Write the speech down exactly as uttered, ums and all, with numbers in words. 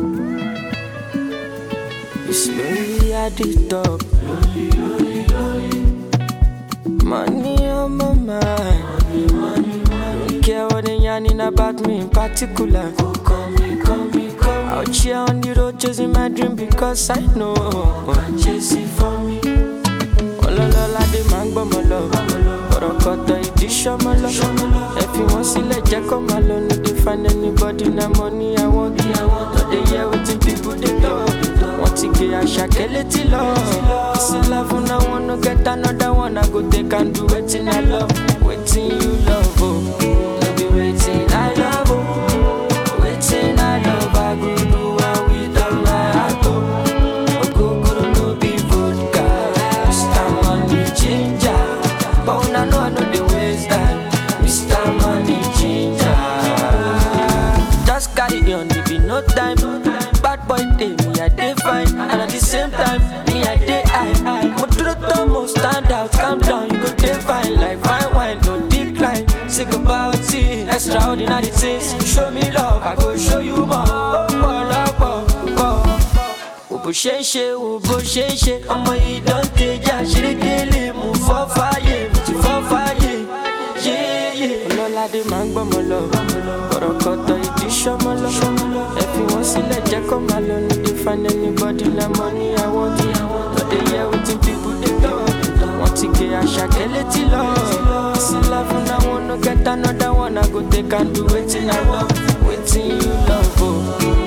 Slowly at the top. Money on my mind. Don't care what they yarning about me in particular. Out here on the road chasing my dream because I know chase it for me. Ololola de máa ń gbọ́ mọ́ lọ. Ọ̀rọ̀ kọ̀tọ̀ ìdí ṣọ́mọ́ lọ. Ẹ fi wọ́n sílẹ̀ jẹ́ kó máa lọ. No dey find anybody na money I want. No dey hear wetin people dey talk. Wọ́n ti gé àṣàkẹ́ létí lọ. This love una wan no get another one. I go take and do wetin I love. Wetin you love o. No be wetin I love o. Wetin I love I go do am with all my heart o. Ogogoro no be vodka. Mister Money Ginger. But una know I no dey waste time. Mister Money Ginger. Just carry on, there be no time. Bad boy day, me I dey fine. And at the same time, me I dey high high. Motoro tomo stand out, calm down, you go dey fine. Like fine wine, no decline. Sick about it, extraordinary things. Show me love, I go show you more. Oh, oh, oh, oh. Bó ṣe ń ṣe, wo bó ṣe ń ṣe. Ọmọ yìí dán tẹja, ṣeré délé, mú fọ́ fáyé, mú ti fọ́ fáyé. Ọlọ́ládé máa ń gbọ́mọ lọ. Ọ̀rọ̀ kọ̀tọ̀ ìdí ṣọ́mọ lọ. Ẹ fi wọ́n sílẹ̀ jẹ́ kó máa lọ. No dey find anybody na money I want. No dey hear wetin people dey talk. Wọ́n ti gé àṣàkẹ́ létí lọ. This love una wan no get another one. I go take and do wetin I love. Wetin you love o.